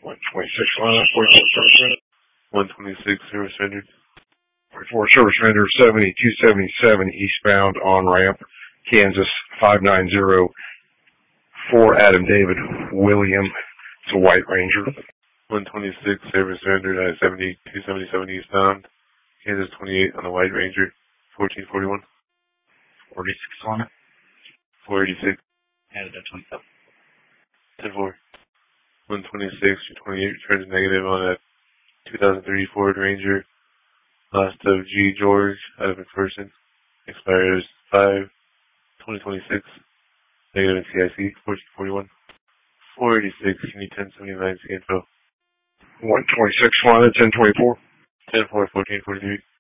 126 line up, 44 service rendered. 126 service rendered. 44 service rendered, 7277 eastbound on ramp, Kansas 590 for Adam David William. It's a White Ranger. 126 service rendered at 7277 eastbound, Kansas 28 on the White Ranger, 1441. 46 on it. 486. Added a 27. 10-4. 126 28 returns negative on a 2003 Ford Ranger. Last of G. George out of McPherson. Expires 5/2026. Negative in CIC 1441. 486. You need 1079 C info. 126 line up, 1024. 10-4 1443.